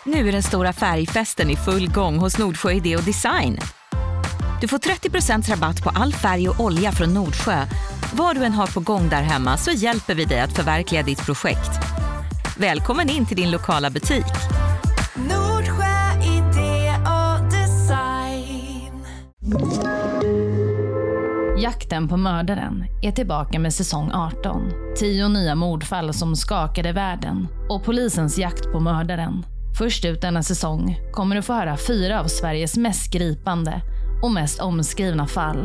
Nu är den stora färgfesten i full gång hos Nordsjö Idé och Design. Du får 30% rabatt på all färg och olja från Nordsjö. Vad du än har på gång där hemma så hjälper vi dig att förverkliga ditt projekt. Välkommen in till din lokala butik. Nordsjö Idé och Design. Jakten på mördaren är tillbaka med säsong 18. 10 nya mordfall som skakade världen och polisens jakt på mördaren. Först ut denna säsong kommer du få höra 4 av Sveriges mest gripande och mest omskrivna fall.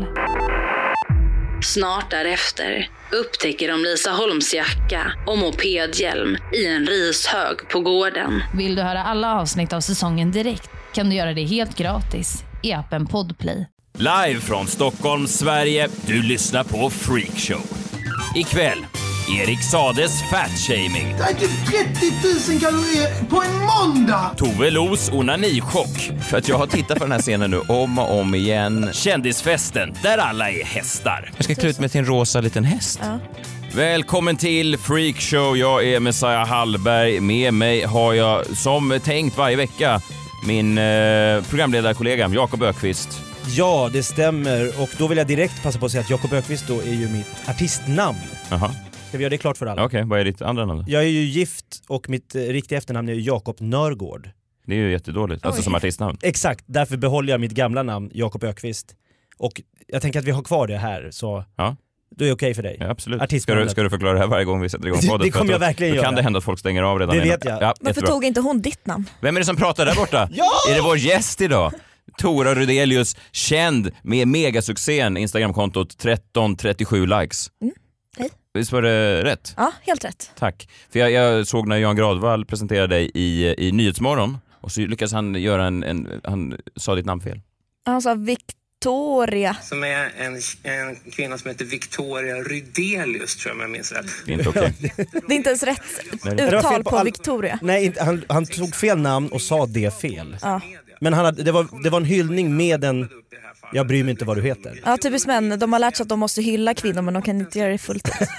Snart därefter upptäcker de Lisa Holms jacka och mopedhjälm i en rishög på gården. Vill du höra alla avsnitt av säsongen direkt kan du göra det helt gratis i appen Podplay. Live från Stockholm, Sverige. Du lyssnar på Freak Show. Ikväll, Erik Sades fatshaming. Det är typ 30 000 kalorier på en måndag! Tove Los onanichock. För att jag har tittat på den här scenen nu om och om igen. Kändisfesten, där alla är hästar. Jag ska klä ut med till en rosa liten häst. Ja. Välkommen till Freak Show. Jag är Messiah Hallberg. Med mig har jag, som tänkt varje vecka, min programledarkollega Jakob Ökvist. Ja, det stämmer. Och då vill jag direkt passa på att säga att Jakob Ökvist då är ju mitt artistnamn. Aha. Ska vi göra det klart för alla? Okej, vad är ditt andra namn? Jag är ju gift och mitt riktiga efternamn är Jakob Nörgård. Det är ju jättedåligt, alltså som artistnamn. Exakt, därför behåller jag mitt gamla namn, Jakob Ökvist. Och jag tänker att vi har kvar det här, så då är det okej för dig. Ja, absolut. Ska du förklara det här varje gång vi sätter igång podden? Det kommer jag verkligen göra. Då kan det hända att folk stänger av redan. Det vet jag. Ja, varför tog inte hon ditt namn? Vem är det som pratar där borta? Ja! Är det vår gäst idag? Tora Rudelius, känd med megasuccén Instagramkontot 1337 likes. Hej. Visst var det rätt? Ja, helt rätt. Tack. För jag såg när Jan Gradvall presenterade dig i Nyhetsmorgon och så lyckades han göra han sa ditt namn fel. Han sa Victoria. Som är en kvinna som heter Victoria Rydelius, tror jag om jag minns rätt. Det är inte okej. Det är inte ens rätt uttal på Victoria. Nej, han tog fel namn och sa det fel. Ja. Men det var en hyllning med en... Jag bryr mig inte vad du heter. Ja, typiskt män. De har lärt sig att de måste hylla kvinnor, men de kan inte göra det fullt ut.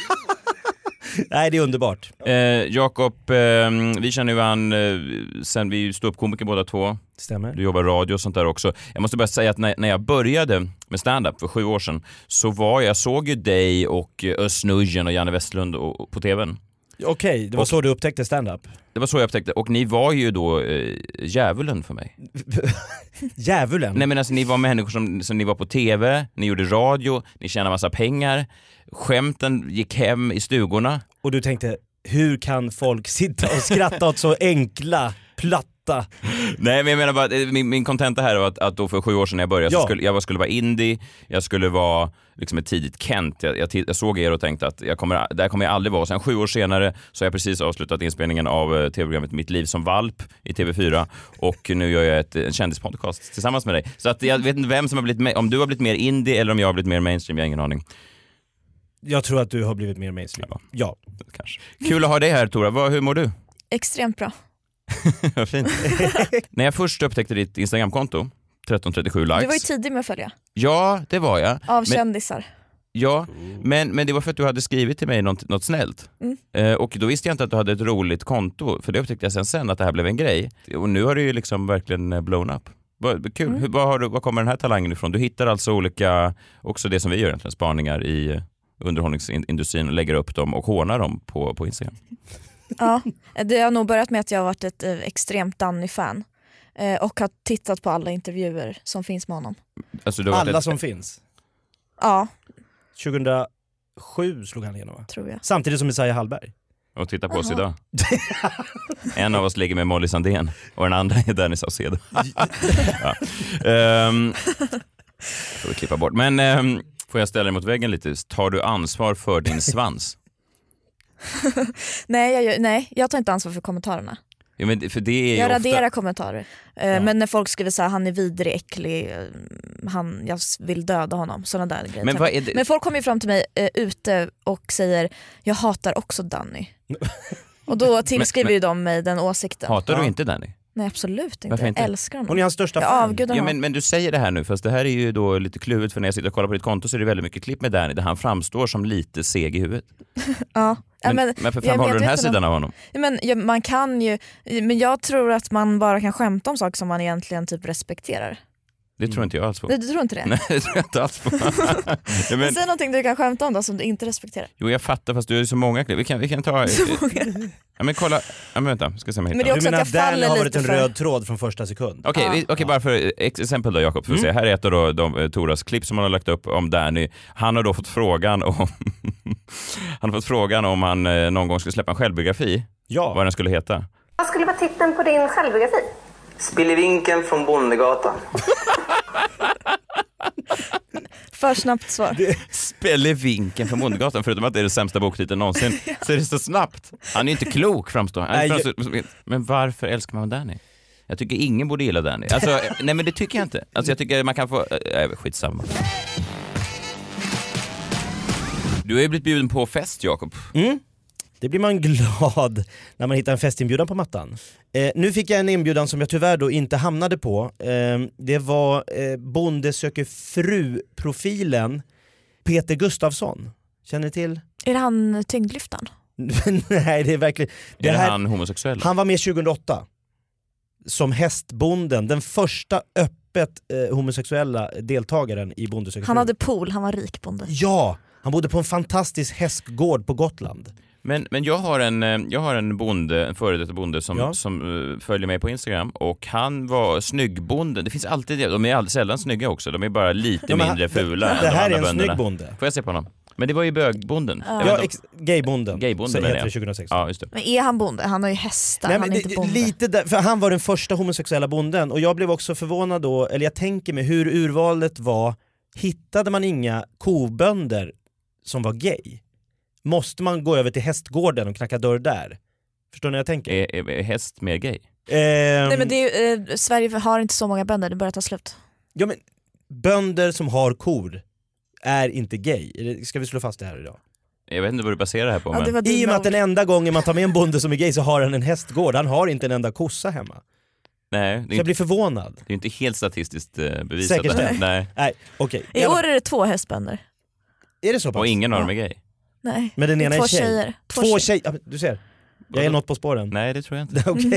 Nej, det är underbart. Jakob, vi känner ju han sen vi stod upp komiker båda två. Stämmer. Du jobbar radio och sånt där också. Jag måste bara säga att när jag började med stand-up för 7 år sedan så jag såg ju dig och Özz Nujen och Janne Westlund på tvn. Okej, det var så du upptäckte stand-up. Det var så jag upptäckte. Och ni var ju då djävulen för mig. Djävulen? Nej, men alltså ni var människor som ni var på tv, ni gjorde radio, ni tjänade massa pengar. Skämten gick hem i stugorna. Och du tänkte, hur kan folk sitta och skratta åt så enkla, platta? Nej, men jag menar bara, min kontenta här var att då för 7 år sedan när jag började så skulle vara indie, jag skulle vara liksom ett tidigt Kent. Jag såg er och tänkte att där kommer jag aldrig vara. Och sen 7 år senare så har jag precis avslutat inspelningen av tv-programmet Mitt liv som valp i TV4 och nu gör jag en kändispodcast tillsammans med dig. Så att jag vet inte vem som har blivit om du har blivit mer indie eller om jag har blivit mer mainstream, jag har ingen aning. Jag tror att du har blivit mer mainstream. Ja. Kanske. Kul att ha dig här, Tora. Hur mår du? Extremt bra. Vad fint. När jag först upptäckte ditt Instagramkonto 1337 likes. Du var ju tidig med att följa. Ja, det var jag. Av kändisar. Ja, men det var för att du hade skrivit till mig något snällt. Och då visste jag inte att du hade ett roligt konto. För det upptäckte jag sen att det här blev en grej. Och nu har det ju liksom verkligen blown up. Kul. Var kommer den här talangen ifrån? Du hittar alltså olika, också det som vi gör egentligen, spaningar i underhållningsindustrin och lägger upp dem och hånar dem på Instagram. Ja, det har nog börjat med att jag har varit ett extremt Danny-fan och har tittat på alla intervjuer som finns med honom. Alltså, alla som finns? Ja. 2007 slog han igenom, va? Tror jag. Samtidigt som Messiah Hallberg. Och titta på oss idag. En av oss ligger med Molly Sandén och den andra är Danny Saucedo. Ja. Får vi klippa bort. Men får jag ställa dig mot väggen lite? Tar du ansvar för din svans? Nej, jag tar inte ansvar för kommentarerna. Ja, men för det är jag raderar ofta... kommentarer. Men när folk skriver så här, han är vidrig, äcklig, jag vill döda honom, sådana där grejer. Men, vad är det? Men folk kommer ju fram till mig ute och säger, jag hatar också Danny. Och då tillskriver ju de mig den åsikten. Hatar du inte Danny? Nej, absolut inte. Varför inte? Jag älskar honom. Hon är hans största fan. Ja, men du säger det här nu, fast det här är ju då lite kluvet, för när jag sitter och kollar på ditt konto så är det väldigt mycket klipp med Danny där han framstår som lite seg i huvudet. Ja. Men för fan håller du den här sidan av honom? Men man kan ju, men jag tror att man bara kan skämta om saker som man egentligen typ respekterar. Det tror inte jag alls på. Du tror inte det? Nej, det tror jag inte alls på. Men säg någonting du kan skämta om då som du inte respekterar. Jo, jag fattar, fast du är så många klipp. Vi kan ta... Ja, men kolla. Ja, men vänta, ska se om jag hittar. Du menar att Dan har varit en röd tråd från första sekund? Okej, bara för exempel då, Jakob. För att se. Här är ett av de Toras klipp som han har lagt upp om Danny. Han har då fått frågan om om han någon gång skulle släppa en självbiografi. Ja. Vad den skulle heta. Vad skulle vara titeln på din självbiografi? Spillevinken från Bondegatan. För snabbt svar. Spillevinken från Bondegatan, förutom att det är det sämsta boktiteln någonsin, så är det så snabbt. Han är inte klok, framstår han. Men varför älskar man Danny? Jag tycker ingen borde gilla Danny. Alltså, nej, men det tycker jag inte. Alltså, jag tycker man kan få... skitsamma. Du har ju blivit bjuden på fest, Jakob. Det blir man glad när man hittar en festinbjudan på mattan. Nu fick jag en inbjudan som jag tyvärr då inte hamnade på. Det var Bonde söker fru-profilen Peter Gustafsson. Känner ni till? Är det han tyngdlyftaren? Nej, det är verkligen... Är det han homosexuell? Han var med 2008 som hästbonden, den första öppet homosexuella deltagaren i Bonde söker fru. Han hade pool, han var rik bonde. Ja, han bodde på en fantastisk hästgård på Gotland. Men jag har en bonde, en före detta bonde som följer mig på Instagram, och han var snyggbonden. Det finns alltid, de är sällan snygga också. De är bara lite mindre fula. Det här är en snygg bonde. Får jag se på honom? Men det var ju bögbonden. Gaybonden. Gaybonden så heter det 2016. Ja, just det. Men är han bonde? Han har ju hästar. Nej, han är inte bonde. Lite där, för han var den första homosexuella bonden, och jag blev också förvånad då, eller jag tänker mig hur urvalet var. Hittade man inga kobönder som var gay? Måste man gå över till hästgården och knacka dörr där? Förstår ni vad jag tänker? Är häst mer gay? Nej, men det är Sverige har inte så många bönder, det börjar ta slut. Ja, men bönder som har kor är inte gay. Ska vi slå fast det här idag? Jag vet inte vad du baserar det här på. Ja, i och med att den enda gången man tar med en bonde som är gay så har han en hästgård. Han har inte en enda kossa hemma. Nej, jag blir förvånad. Det är inte helt statistiskt bevisat. Säkert. Nej, okej. I år är det 2 hästbönder. Är det så pass? Och ingen av dem är gay? Nej. Men den ena är 2 tjej. tjejer. 2 tjejer. Du ser. Jag är något på spåren. Nej, det tror jag inte. Okej.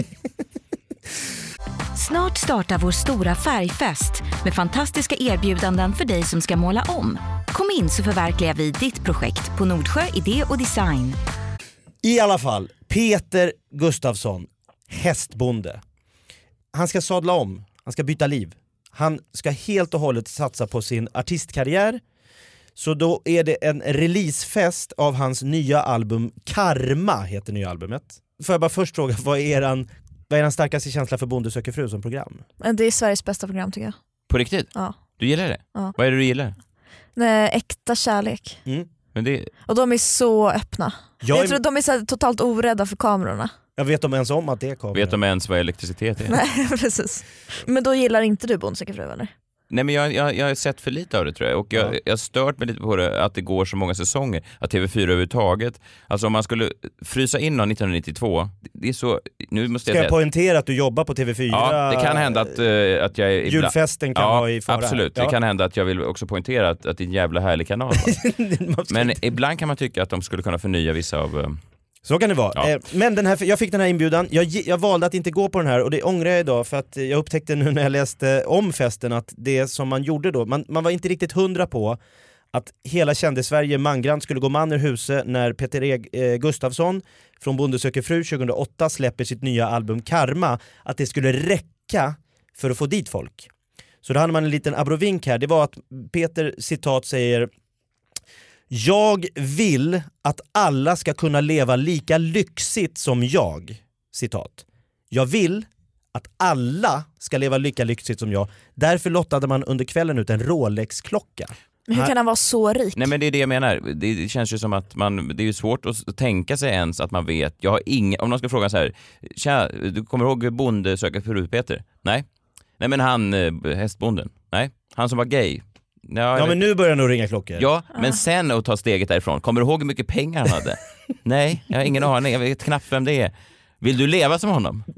Snart startar vår stora färgfest med fantastiska erbjudanden för dig som ska måla om. Kom in så förverkligar vi ditt projekt på Nordsjö Idé och Design. I alla fall, Peter Gustafsson, hästbonde. Han ska sadla om, han ska byta liv. Han ska helt och hållet satsa på sin artistkarriär. Så då är det en releasefest av hans nya album Karma, heter nya albumet. Får jag bara först fråga, vad är den starkaste känsla för Bonde söker fru som program? Det är Sveriges bästa program, tycker jag. På riktigt? Ja. Du gillar det? Ja. Vad är det du gillar? Äkta kärlek. Men det... Och de är så öppna. Jag tror att de är så totalt orädda för kamerorna. Jag vet de ens om att det är kameror. Vet de ens vad elektricitet är? Nej, precis. Men då gillar inte du Bonde söker fru, eller? Nej, men jag har sett för lite av det, tror jag. Och jag stört mig lite på det, att det går så många säsonger. Att TV4 överhuvudtaget. Alltså om man skulle frysa in någon 1992, det är så... Nu måste Ska jag poängtera att du jobbar på TV4? Ja, det kan hända att jag... Julfesten kan vara i fara. Absolut. Det kan hända att jag vill också poängtera att det är en jävla härlig kanal. Men ibland kan man tycka att de skulle kunna förnya vissa av... Så kan det vara. Ja. Men jag fick den här inbjudan. Jag valde att inte gå på den här, och det ångrar jag idag, för att jag upptäckte nu när jag läste om festen att det som man gjorde då, man var inte riktigt 100 på att hela Kändis-Sverige mangrant skulle gå man ur huset när Peter Gustafsson från Bonde söker fru 2008 släpper sitt nya album Karma, att det skulle räcka för att få dit folk. Så då hade man en liten abrovink här. Det var att Peter, citat, säger: "Jag vill att alla ska kunna leva lika lyxigt som jag." Citat. "Jag vill att alla ska leva lika lyxigt som jag. Därför lottade man under kvällen ut en Rolex-klocka." Men hur kan han vara så rik? Nej, men det är det jag menar. Det känns ju som att det är ju svårt att tänka sig ens att man vet. Jag har om någon ska fråga så här: "Tja, du kommer ihåg Bonde söker fru Peter?" Nej, men han hästbonden. Nej, han som var gay. Ja, men nu börjar nog ringa klockor. Ja, men sen att ta steget därifrån. Kommer du ihåg hur mycket pengar han hade? Nej, jag har ingen aning. Jag vet knappt vem det är. Vill du leva som honom?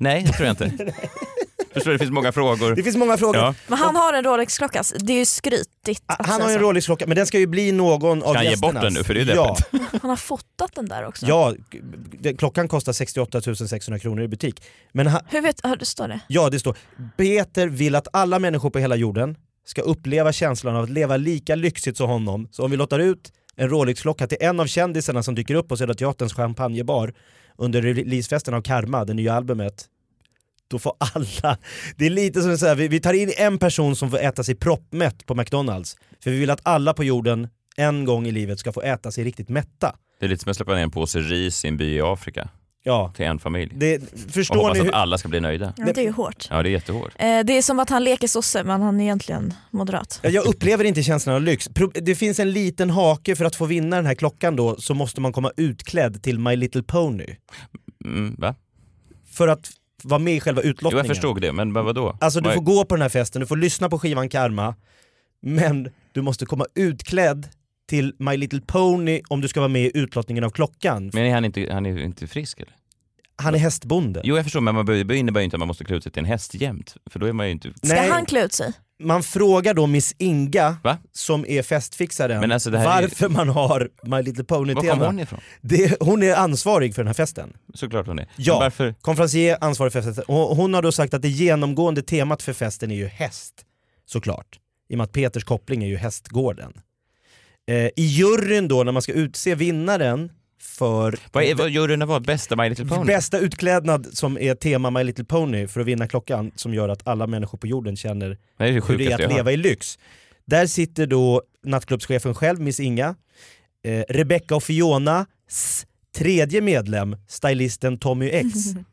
Nej, det tror jag inte. Förstår, det finns många frågor. Det finns många frågor. Ja. Men han har en Rolex-klocka, det är ju skrytigt. Han har en Rolex-klocka, men den ska ju bli någon av gästernas. Kan han ge bort den nu, för det är deppigt. Han har fotat den där också. Ja, klockan kostar 68 600 kronor i butik. Men Hur står det? Ja, det står: Peter vill att alla människor på hela jorden ska uppleva känslan av att leva lika lyxigt som honom. Så om vi låter ut en Rolex-klocka till en av kändisarna som dyker upp på Södra Teaterns champagnebar under releasefesten av Karma, det nya albumet, då får alla, det är lite som att säga, vi tar in en person som får äta sig proppmätt på McDonalds, för vi vill att alla på jorden en gång i livet ska få äta sig riktigt mätta. Det är lite som att släppa ner en påse ris i en by i Afrika. Ja. Till en familj. Förstår och hoppas ni att alla ska bli nöjda. Ja, det är ju hårt. Ja, det är jättehårt. Det är som att han leker sosse, men han är egentligen moderat. Jag upplever inte känslan av lyx. Det finns en liten hake: för att få vinna den här klockan då så måste man komma utklädd till My Little Pony. Va? För att vara med i själva utlottningen. Jag förstod det, men vadå? Alltså du får gå på den här festen, du får lyssna på skivan Karma, men du måste komma utklädd till My Little Pony om du ska vara med i utlottningen av klockan. Men är han är inte frisk eller? Han är hästbonde. Jo, jag förstår, men det innebär ju inte att man måste klä ut sig till en häst jämt, för då är man ju inte... Ska han klä ut sig? Man frågar då Miss Inga, som är festfixaren, men alltså det här varför man har My Little Pony-tema. Var kommer hon ifrån? Hon är ansvarig för den här festen. Såklart hon är. Ja, varför? konferencier ansvarig för festen. Och hon har då sagt att det genomgående temat för festen är ju häst. Såklart. I och med att Peters koppling är ju hästgården. I juryn då, när man ska utse vinnaren för... Vad juryn var? Bästa My Little Pony? Bästa utklädnad som är tema My Little Pony för att vinna klockan, som gör att alla människor på jorden känner hur det är att leva i lyx. Där sitter då nattklubbschefen själv, Miss Inga, Rebecca och Fiona, tredje medlem, stylisten Tommy X.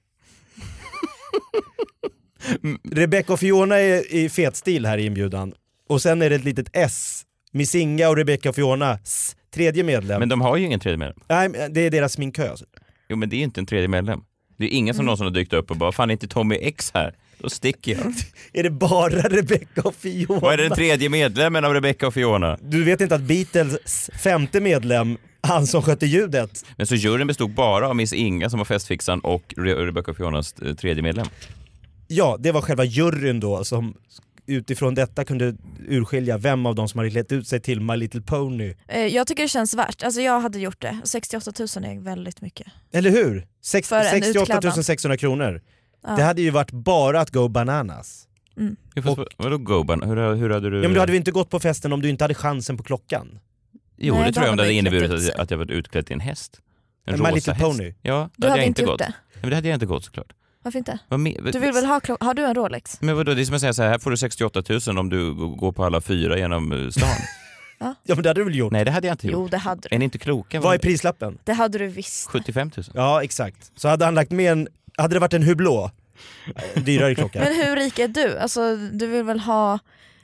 Rebecca och Fiona är i fet stil här i inbjudan. Och sen är det ett litet S. Miss Inga och Rebecca och Fiona, tredje medlem. Men de har ju ingen tredje medlem. Nej, det är deras sminkö. Jo, men det är ju inte en tredje medlem. Det är ingen som någonsin har dykt upp och bara, fan, är inte Tommy X här? Då sticker jag. Är det bara Rebecca och Fiona? Vad är den tredje medlemmen av Rebecca och Fiona? Du vet inte att Beatles femte medlem, han som skötte ljudet. Men så juryn bestod bara av Miss Inga som var festfixan och Rebecca och Fionas tredje medlem? Ja, det var själva juryn då som utifrån detta kunde urskilja vem av dem som hade klätt ut sig till My Little Pony. Jag tycker det känns värt. Alltså jag hade gjort det. 68 000 är väldigt mycket. Eller hur? 68 600 kronor. Ja. Det hade ju varit bara att go bananas. Vadå go bananas? Hur hade du... Ja, men du hade väl inte gått på festen om du inte hade chansen på klockan? Jo, nej, det tror jag om det hade inneburit att jag varit utklädd till en häst. En My Little Pony? Ja, du hade inte gjort det. Men det hade jag inte gått såklart. Varför inte? Du vill väl har du en Rolex? Men vadå, det är som att säga så här får du 68 000 om du går på alla 4 genom stan. Ja, men det hade du väl gjort? Nej, det hade jag inte gjort. Jo, det hade du. Är ni inte kloka? Vad är prislappen? Det hade du visst. 75 000. Ja, exakt. Så hade han lagt med hade det varit en Hublot, dyrare klocka. Men hur rik är du? Alltså, du vill väl ha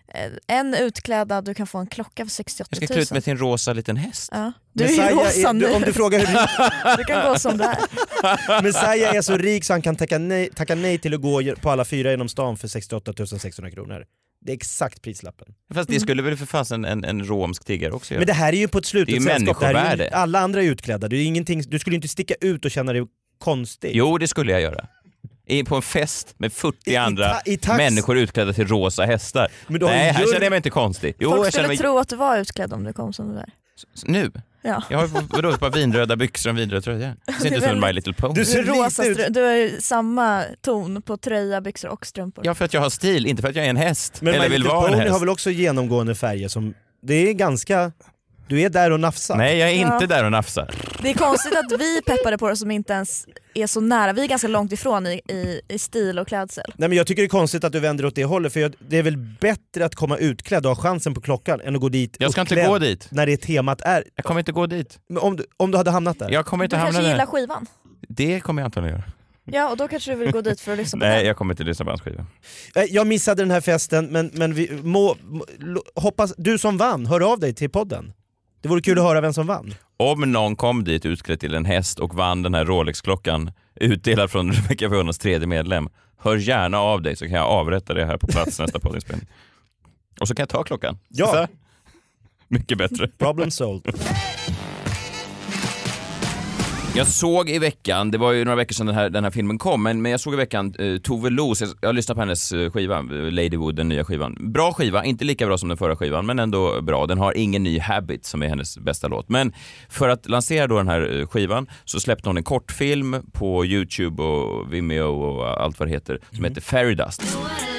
en utklädnad, du kan få en klocka för 68 000. Jag ska klä ut mig till en rosa liten häst. Ja. Du är ju rosa nu. Om du frågar hur rik... Du kan gå som det är. Messiah är så rik så han kan tacka nej till att gå på alla 4 genom stan för 68 600 kronor. Det är exakt prislappen. Fast det skulle väl för fasen en romsk tiggare också göra. Men det här är ju på ett slutet sällskap. Alla andra är utklädda. Det är ingenting, du skulle inte sticka ut och känna dig konstig. Jo, det skulle jag göra. På en fest med 40 andra människor utklädda till rosa hästar. Nej, här känner jag mig inte konstig. Jo, folk skulle tro att du var utklädd om du kom som du är. Nu? Ja. Jag har ett par vinröda byxor och en vinröd tröja. Det ser inte ut som My Little Pony. Du ser rosa du har samma ton på tröja, byxor och strumpor. Ja, för att jag har stil, inte för att jag är en häst. Men eller My Little Pony har väl också genomgående färger som... Det är ganska... Du är där och nafsar. Nej, jag är inte där och nafsar. Det är konstigt att vi peppade på det som inte ens är så nära. Vi är ganska långt ifrån i stil och klädsel. Nej, men jag tycker det är konstigt att du vänder åt det hållet. För det är väl bättre att komma utklädd och ha chansen på klockan än att gå dit. Jag ska inte gå dit. När det temat är... Jag kommer inte gå dit. Men om du hade hamnat där? Jag kommer inte hamna där. Du kanske gillar skivan? Det kommer jag antagligen göra. Ja, och då kanske du vill gå dit för att lyssna på Nej, jag kommer inte lyssna på hans skiva. Jag missade den här festen, men vi hoppas... Du som vann, hör av dig till podden. Det vore kul att höra vem som vann. Om någon kom dit utklädd till en häst och vann den här Rolex-klockan utdelad från Rebecca Fionas tredje medlem, hör gärna av dig så kan jag avrätta det här på plats nästa poddinspelning. Och så kan jag ta klockan. Ja. Så, mycket bättre. Problem solved. Jag såg i veckan, det var ju några veckor sedan den här filmen kom, men jag såg i veckan Tove Lo, jag har lyssnat på hennes skiva, Ladywood, den nya skivan. Bra skiva, inte lika bra som den förra skivan, men ändå bra. Den har ingen ny Habit som är hennes bästa låt. Men för att lansera då den här skivan så släppte hon en kortfilm på YouTube och Vimeo och allt vad det heter, som heter Fairy Dust.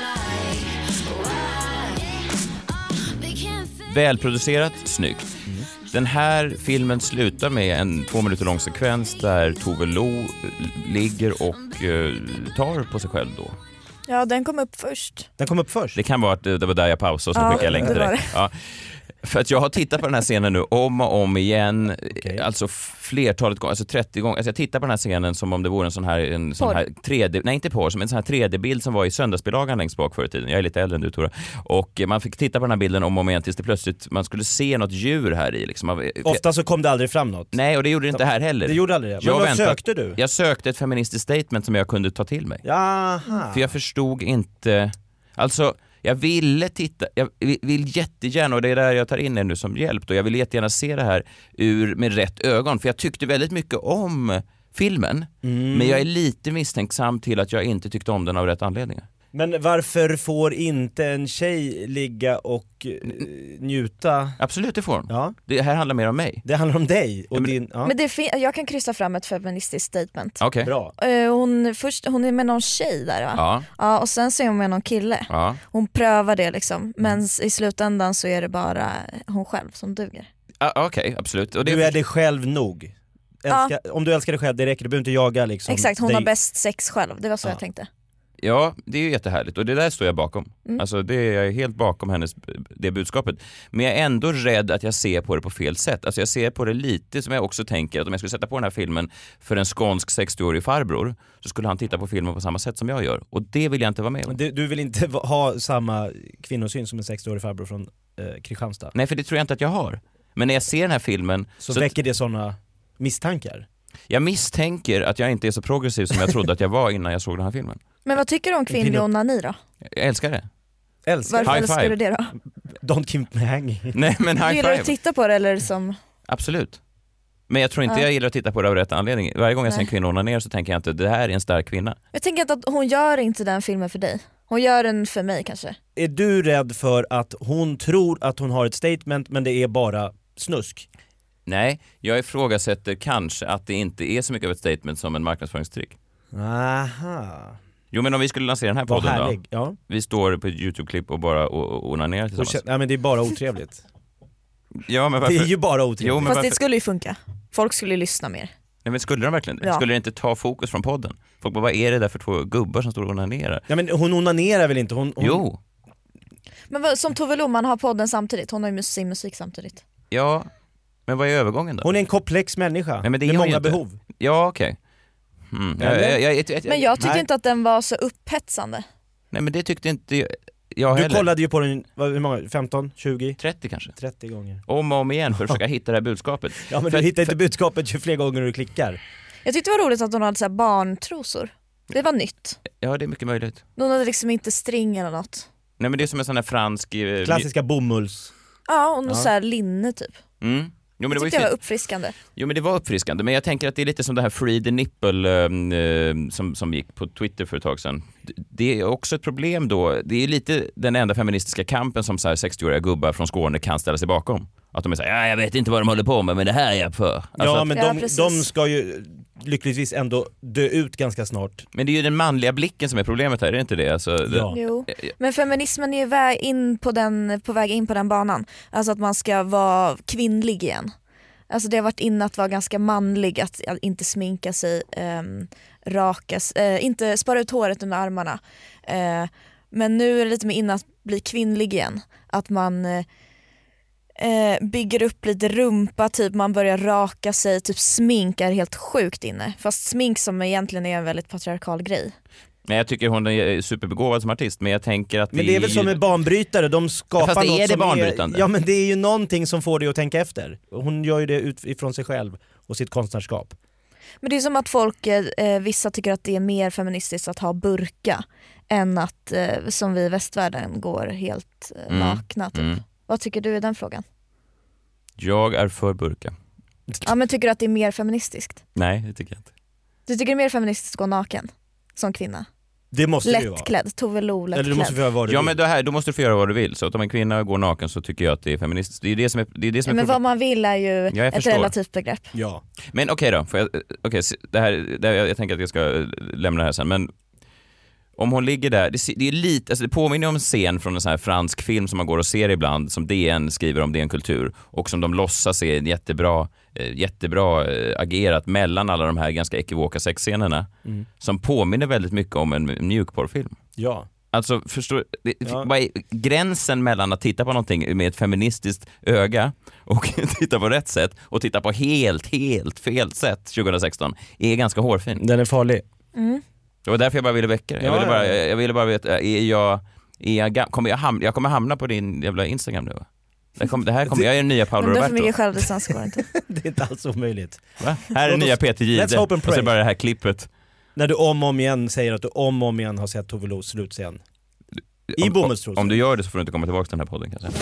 Välproducerat, snyggt. Den här filmen slutar med en 2 minuter lång sekvens där Tove Lo ligger och tar på sig själv då. Ja, den kom upp först. Det kan vara att det var där jag pausade och så fick jag länk till det. Ja. För att jag har tittat på den här scenen nu om och om igen, alltså flertalet gånger, alltså 30 gånger. Alltså jag tittar på den här scenen som om det vore en sån här 3D, nej inte porr, som en sån här 3D-bild som var i söndagsbilagan längst bak förr i tiden. Jag är lite äldre än du, Tora. Och man fick titta på den här bilden om och om igen tills det plötsligt man skulle se något djur här i. Liksom. Ofta så kom det aldrig fram något. Nej, och det gjorde det inte här heller. Det gjorde aldrig det. Men vad sökte du? Jag sökte ett feministiskt statement som jag kunde ta till mig. Jaha. För jag förstod inte, alltså jag ville titta, jag vill jättegärna, och det är där jag tar in er nu som hjälp, och jag vill jättegärna se det här med rätt ögon, för jag tyckte väldigt mycket om filmen, men jag är lite misstänksam till att jag inte tyckte om den av rätt anledningar. Men varför får inte en tjej ligga och njuta? Absolut, det får hon. Ja. Det här handlar mer om mig. Det handlar om dig och din... Ja. Men jag kan kryssa fram ett feministiskt statement. Okej. Bra. Hon är med någon tjej där, va? Ja. Ja, och sen så är hon med någon kille. Ja. Hon prövar det liksom, men i slutändan så är det bara hon själv som duger. Okej, absolut. Och det du är dig själv nog. Om du älskar dig själv, det räcker, du behöver inte jaga liksom. Exakt, hon har bäst sex själv, det var så jag tänkte. Ja, det är ju jättehärligt och det där står jag bakom. Alltså det är jag helt bakom det budskapet. Men jag är ändå rädd att jag ser på det på fel sätt. Alltså jag ser på det lite som jag också tänker att om jag skulle sätta på den här filmen för en skånsk 60-årig farbror så skulle han titta på filmen på samma sätt som jag gör. Och det vill jag inte vara med om. Du vill inte ha samma kvinnosyn som en 60-årig farbror från Kristianstad? Nej, för det tror jag inte att jag har. Men när jag ser den här filmen så väcker det sådana misstankar? Jag misstänker att jag inte är så progressiv som jag trodde att jag var innan jag såg den här filmen. Men vad tycker du om kvinnlig onani då? Jag älskar det. Varför älskar du det då? Don't keep me hanging. Nej, men high five. Gillar du att titta på det eller som... Absolut. Men jag tror inte jag gillar att titta på det av rätt anledning. Varje gång jag ser en kvinna onanera så tänker jag inte det här är en stark kvinna. Jag tänker att hon gör inte den filmen för dig. Hon gör den för mig kanske. Är du rädd för att hon tror att hon har ett statement men det är bara snusk? Nej, jag ifrågasätter kanske att det inte är så mycket av ett statement som en marknadsföringstrick. Aha. Jo, men om vi skulle lansera den här podden då. Ja. Vi står på ett YouTube-klipp och bara onanerar tillsammans. Ja, men det är bara otrevligt. Ja, men varför? Det är ju bara otrevligt. Jo, men fast varför? det skulle ju funka. Folk skulle lyssna mer. Nej, men skulle de verkligen? Ja. Skulle det inte ta fokus från podden? Folk bara, vad är det där för 2 gubbar som står och onanerar? Ja, men hon onanerar väl inte? Hon... Jo. Men som Tove Lo, man har podden samtidigt. Hon har ju sin musik samtidigt. Ja, men vad är övergången då? Hon är en komplex människa. Nej, men det med är många inte. behov. Ja, okej. Men jag tycker inte att den var så upphetsande. Nej, men det tyckte inte jag heller. Du kollade ju på den, hur många? 15, 20? 30 kanske. 30 gånger. Om och om igen för att försöka hitta det här budskapet. Ja, men du hittar inte budskapet 20 fler gånger när du klickar. Jag tyckte det var roligt att hon hade så här barntrosor. Det var nytt. Ja, det är mycket möjligt. Hon hade liksom inte string eller något. Nej, men det är som en sån här fransk... Klassiska bomulls. Ja, och något så här linne typ. Mm. Jo, men det tyckte jag var uppfriskande. Jo, men det var uppfriskande. Men jag tänker att det är lite som det här Free the Nipple som gick på Twitter för ett tag sedan. Det är också ett problem då. Det är lite den enda feministiska kampen som så här 60-åriga gubbar från Skåne kan ställa sig bakom. Att de är så här, jag vet inte vad de håller på med, men det här är jag för. Alltså ja, men de ska ju lyckligtvis ändå dö ut ganska snart. Men det är ju den manliga blicken som är problemet här, är det inte det? Alltså, Jo. Men feminismen är ju på väg in på den banan. Alltså att man ska vara kvinnlig igen. Alltså det har varit inne att vara ganska manlig, att inte sminka sig, rakas, inte spara ut håret under armarna. Men nu är det lite mer inne att bli kvinnlig igen. Att man bygger upp lite rumpa, typ man börjar raka sig, typ smink är helt sjukt inne. Fast smink som egentligen är en väldigt patriarkal grej. Nej, jag tycker hon är superbegåvad som artist, men jag tänker att men det är väl som med banbrytare, de skapar fast något är det som banbrytande? Ja, men det är ju någonting som får dig att tänka efter. Hon gör ju det utifrån sig själv och sitt konstnärskap. Men det är som att folk, vissa tycker att det är mer feministiskt att ha burka än att, som vi i västvärlden, går helt nakna typ. Vad tycker du i den frågan? Jag är för burka. Ja, men tycker du att det är mer feministiskt? Nej, det tycker jag inte. Du tycker det är mer feministiskt att gå naken som kvinna? Det måste det ju vara. Lättklädd, Tove Lo lättklädd. Eller du måste få göra vad du Ja, vill. men då måste du få göra vad du vill. Så att om en kvinna går naken så tycker jag att det är feministiskt. Det är det som är men vad man vill är ju ett förstår. relativt begrepp. Ja. Men okej då, jag tänker att jag ska lämna det här sen, men om hon ligger där, det är lite, alltså det påminner om en scen från en sån här fransk film som man går och ser ibland, som DN skriver om DN Kultur, och som de låtsas är jättebra agerat mellan alla de här ganska ekivoka sexscenerna, som påminner väldigt mycket om en mjukporrfilm. Ja. Alltså, vad är gränsen mellan att titta på någonting med ett feministiskt öga och titta på rätt sätt och titta på helt fel sätt 2016 är ganska hårfin. Den är farlig. Det var därför jag bara ville väcka det. Jag ville bara veta, jag kommer hamna på din jävla Instagram nu, va? Jag är den nya Paolo Roberto. Men för mycket självdistans går inte. Det är inte alls omöjligt. Va? Här är den nya Peter Gide. Let's hope and pray. Och så bara det här klippet. När du om och om igen säger att du om och om igen har sett Tove Lo slutscen. I bomullstrosor. Om du gör det så får du inte komma tillbaka till den här podden, kanske.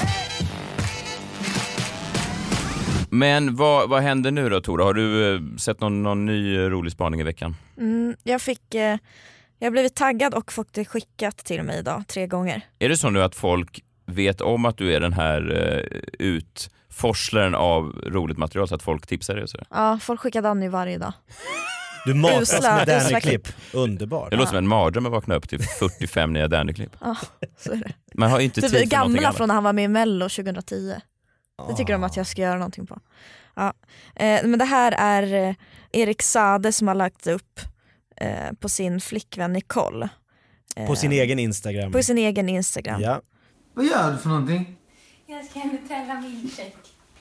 Men vad händer nu då, Tora? Har du sett någon ny rolig spaning i veckan? Jag har blivit taggad och fått det skickat till mig idag 3 gånger. Är det så nu att folk vet om att du är den här utforslaren av roligt material, så att folk tipsar dig och så? Ja, folk skickar Danny varje dag. Du matas med Danny-klipp. Underbart. Det låter som en mardröm att vakna upp till 45 nya Danny-klipp. Ja, så är det. Man har ju inte tid för någonting annat. Gamla från när han var med i Mello 2010. Det tycker de att jag ska göra någonting på. Ja. Men det här är Erik Sade som har lagt upp på sin flickvän Nicole. På sin egen Instagram. På sin egen Instagram. Ja. Vad gör du för någonting? Jag ska Nutella milkshake.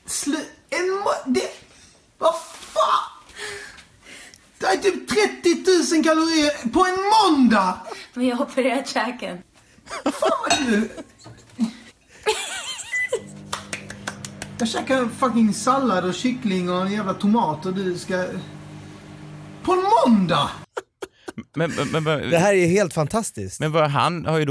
Vad fan? Det är typ 30 000 kalorier på en måndag! Men jag har opererat käken. Fan vad du... Jag käkar fucking sallad och kyckling och en jävla tomat och du ska... På en måndag! Men, det här är helt fantastiskt. Men han har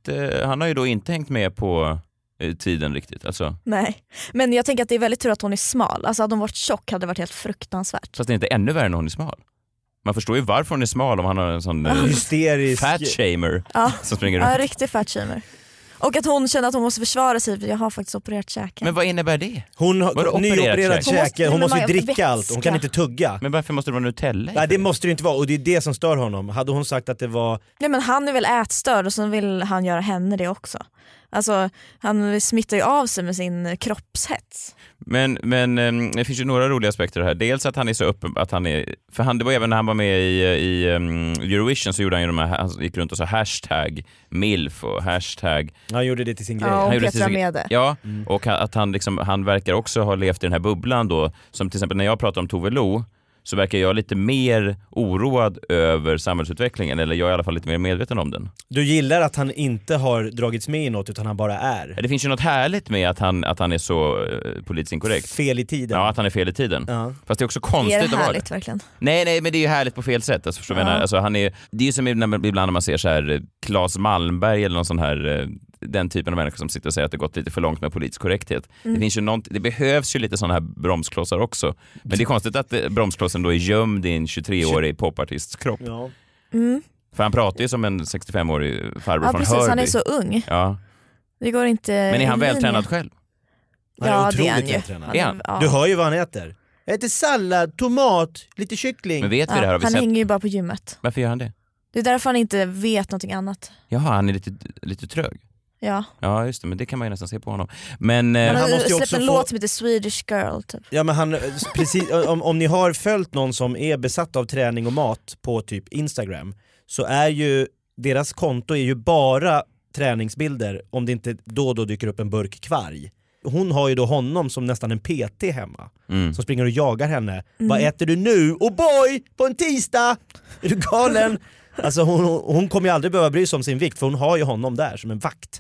ju då inte hängt med på tiden riktigt. Alltså. Nej, men jag tänker att det är väldigt tur att hon är smal. Alltså hade hon varit tjock hade det varit helt fruktansvärt. Fast det är inte ännu värre när hon är smal. Man förstår ju varför hon är smal om han har en sån hysterisk fat-shamer som springer runt. Ja, riktig fat-shamer. Och att hon känner att hon måste försvara sig. Jag har faktiskt opererat käken. Men vad innebär det? Hon har nyopererat käken. Hon måste ju dricka vätska. allt. Hon kan inte tugga. Men varför måste det vara Nutella? Nej, det måste det inte vara. Och det är det som stör honom. Hade hon sagt att det var... Nej, men han är väl ätstörd och så vill han göra henne det också. Alltså, han smittar ju av sig med sin kroppshets. Men det finns ju några roliga aspekter här. Dels att han är så öppen, att han är... För det var även när han var med i Eurovision så gjorde han ju han gick runt och sa hashtag MILF och hashtag... Han gjorde det till sin grej. Ja, och Petra med det. Ja, och att han verkar också ha levt i den här bubblan då. Som till exempel när jag pratar om Tove Lo så verkar jag lite mer oroad över samhällsutvecklingen, eller jag är i alla fall lite mer medveten om den. Du gillar att han inte har dragits med i något utan han bara är. Det finns ju något härligt med att han är så politiskt inkorrekt. Fel i tiden. Ja, att han är fel i tiden. Ja. Fast det är också konstigt att vara det. Är det härligt verkligen? Nej, men det är ju härligt på fel sätt. Alltså, alltså, det är ju som ibland när man ser så här Claes Malmberg eller någon sån här den typen av människor som sitter och säger att det gått lite för långt med politisk korrekthet. Det finns ju det behövs ju lite sådana här bromsklossar också. Men det är konstigt att bromsklossen då är gömd i en 23-årig popartists kropp. Ja. För han pratar ju som en 65-årig farbror från precis, Hörby. han är så ung. Ja. Det går inte. Men är han vältränad själv? Han är det är han ju. Vältränad. Du hör ju vad han äter. Jag äter sallad, tomat, lite kyckling. Men vet vi det här? Har vi han sett? hänger ju bara på gymmet. Varför gör han det? Det är därför han inte vet någonting annat. Jaha, han är lite trög. Ja, just det, men det kan man ju nästan se på honom. Men han måste ju släppt också en låt som heter Swedish Girl typ. Ja, men han, precis, om ni har följt någon som är besatt av träning och mat på typ Instagram, så är ju deras konto är ju bara träningsbilder, om det inte då dyker upp en burk kvarg. Hon har ju då honom som nästan en PT hemma som springer och jagar henne. Vad äter du nu? Oh boy, på en tisdag! Är du galen? Alltså hon kommer ju aldrig behöva bry sig om sin vikt, för hon har ju honom där som en vakt.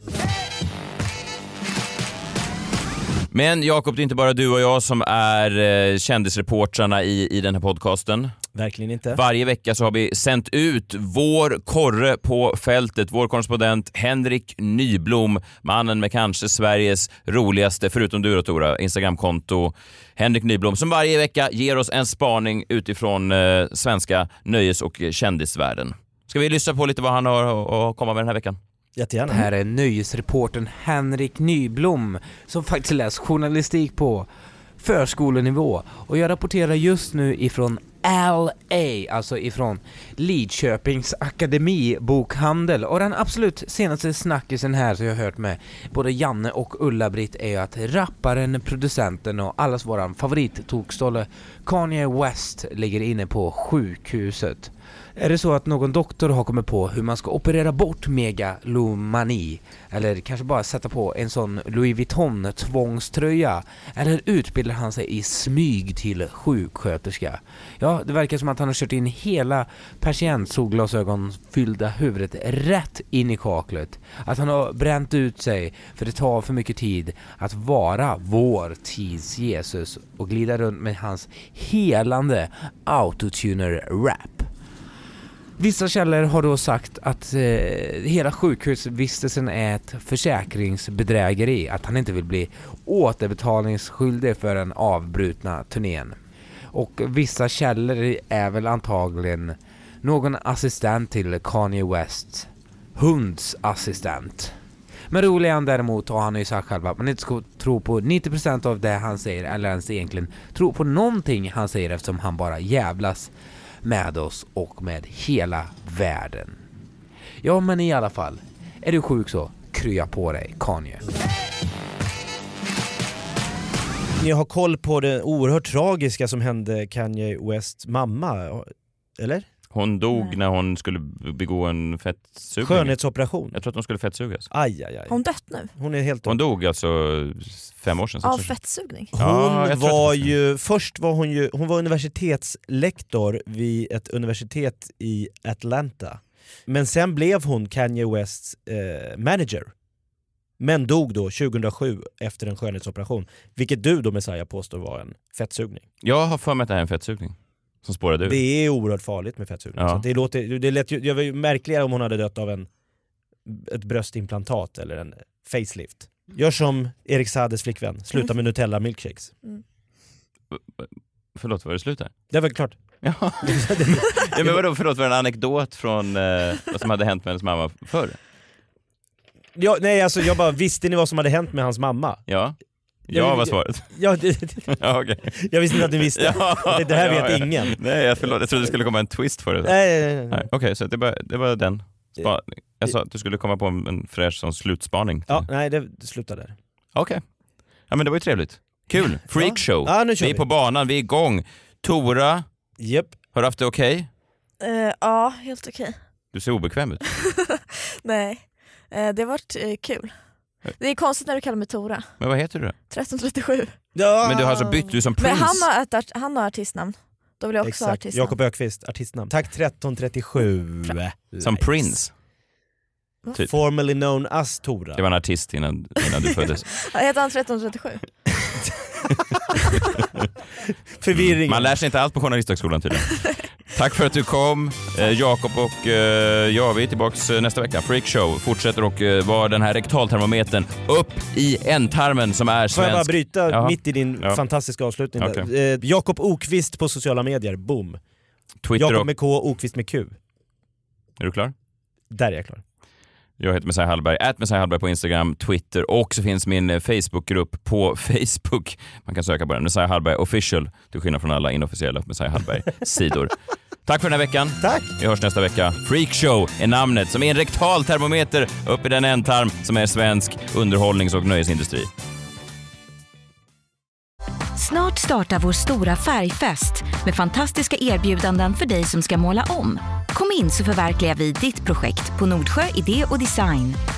Men Jakob, det är inte bara du och jag som är kändisreportrarna i den här podcasten. Verkligen inte. Varje vecka så har vi sänt ut vår korre på fältet, vår korrespondent Henrik Nyblom, mannen med kanske Sveriges roligaste, förutom du och Tora, Instagramkonto. Henrik Nyblom som varje vecka ger oss en spaning utifrån svenska nöjes- och kändisvärlden. Ska vi lyssna på lite vad han har att komma med den här veckan? Jättegärna. Här är nöjesreportern Henrik Nyblom som faktiskt läst journalistik på förskolenivå, och jag rapporterar just nu ifrån LA, alltså ifrån Lidköpings akademibokhandel. Och den absolut senaste snackisen här som jag har hört med både Janne och Ulla-Britt är att rapparen, producenten och allas våran favorittokstolle Kanye West ligger inne på sjukhuset. Är det så att någon doktor har kommit på hur man ska operera bort megalomani, eller kanske bara sätta på en sån Louis Vuitton tvångströja, eller utbildar han sig i smyg till sjuksköterska? Ja, det verkar som att han har kört in hela patientsolglasögon fyllda huvudet rätt in i kaklet. Att han har bränt ut sig för det tar för mycket tid att vara vår tids Jesus och glida runt med hans helande autotuner-rap. Vissa källor har då sagt att hela sjukhusvistelsen är ett försäkringsbedrägeri, att han inte vill bli återbetalningsskyldig för den avbrutna turnén. Och vissa källor är väl antagligen någon assistent till Kanye Wests hundsassistent. Men roligen däremot har han ju sagt själv att man inte ska tro på 90% av det han säger, eller ens egentligen tro på någonting han säger, eftersom han bara jävlas med oss och med hela världen. Ja, men i alla fall, är du sjuk så krya på dig, Kanye. Ni har koll på det oerhört tragiska som hände Kanye Wests mamma, eller? Hon dog när hon skulle begå en fettsugning. Skönhetsoperation. Jag tror att hon skulle fettsugas. Aj, aj, aj. Hon dött nu? Hon är helt hon dog alltså 5 år sedan. Av fettsugning? Hon var ju, först var hon var universitetslektor vid ett universitet i Atlanta. Men sen blev hon Kanye Wests manager. Men dog då 2007 efter en skönhetsoperation. Vilket du då, Messiah, påstår var en fettsugning. Jag har för mig att det här är en fettsugning som spårade ur. Det är oerhört farligt med fettsugning. Ja. Så det var ju märkligare om hon hade dött av ett bröstimplantat eller en facelift. Gör som Erik Saades flickvän. Sluta med Nutella milkshakes. Förlåt, var det slut här? Det var klart. Ja. Ja, men vadå, förlåt, var det en anekdot från vad som hade hänt med hennes mamma förr? Ja, nej, alltså jag bara, visste ni vad som hade hänt med hans mamma? Ja. Ja, vad svaret? Ja, ja, okay. Jag visste inte att ni visste. Ja, det här vet ingen. Nej, förlåt, jag trodde det skulle komma en twist för det. Nej. Okej, så det var den. Jag sa att du skulle komma på en fräsch som slutspaning. Ja, nej, det slutade där. Okej. Ja, men det var ju trevligt. Kul. Freakshow. Ja, nu kör vi är på banan, vi är igång. Tora, har du haft det okej? Ja, helt okej. Du ser obekväm ut. Nej, det har varit kul. Det är konstigt när du kallar mig Tora. Men vad heter du då? 1337. Ja. Men du har alltså bytt, du som Prince. Men han har artistnamn. Då vill jag också ha artistnamn. Jakob Ökvist, artistnamn. Tack 1337. Som Prince. Typ. Formerly known as Tora. Det var en artist innan du föddes. Heter han 1337? Förvirring. Man lär sig inte allt på Journalisthögskolan tydligen. Tack för att du kom, Jakob, och vi är tillbaka nästa vecka. Freakshow fortsätter och var den här rektaltermometern upp i ändtarmen som är svensk. Får jag bara bryta mitt i din fantastiska avslutning? Okay. Jakob Okvist på sociala medier, boom. Twitter Jakob med K, Okvist med Q. Är du klar? Där är jag klar. Jag heter Messiah Hallberg, Messiah Hallberg på Instagram, Twitter, och så finns min Facebookgrupp på Facebook. Man kan söka på den, Messiah Hallberg Official, till skillnad från alla inofficiella Messiah Hallberg-sidor. Tack för den här veckan. Tack. Vi hörs nästa vecka. Freakshow är namnet, som är en rektal termometer upp i den ändtarm som är svensk underhållnings- och nöjesindustri. Snart startar vår stora färgfest med fantastiska erbjudanden för dig som ska måla om. Kom in så förverkligar vi ditt projekt på Nordsjö Idé och Design.